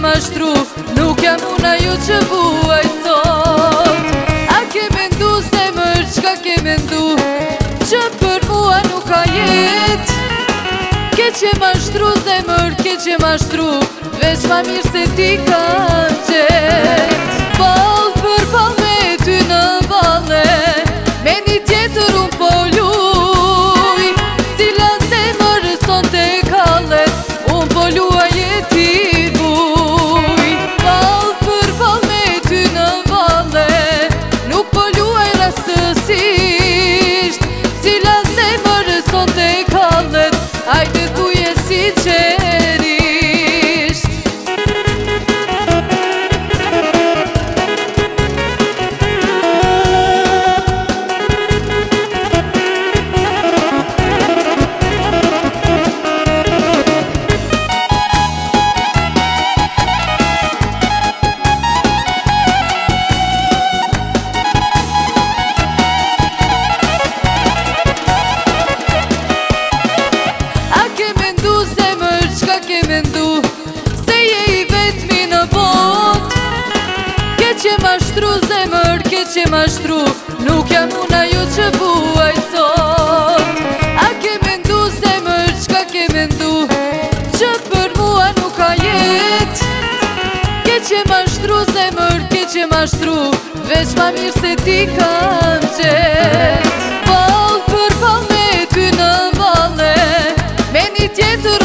mashtru, nuk jam unë ajo që vuaj sot. A ke mendu zemër, qka ke mendu, që për mua nuk ka jet? Ke që mashtru zemër, ke që mashtru, veç ma mirë se ti kanë qet. Ball për ball me ty në valle, me një tjetër unë po luj. Cila zemër son të kallet, unë po luaj e ti vuj. Ball për ball me ty në valle, nuk po luaj rastësisht. Cila zemër son të kallet, hajde thuje si qerisht. Se je i vetmi në bot, ke që mashtru zemër, ke që mashtru, nuk jam unë ajo që vuaj sot. A ke mendu zemër, qka ke mendu, që për mua nuk ka jet? Ke që mashtru zemër, ke që mashtru, veç ma mirë se ti kanë qet. Ball për ball me ty në valle, me një tjetër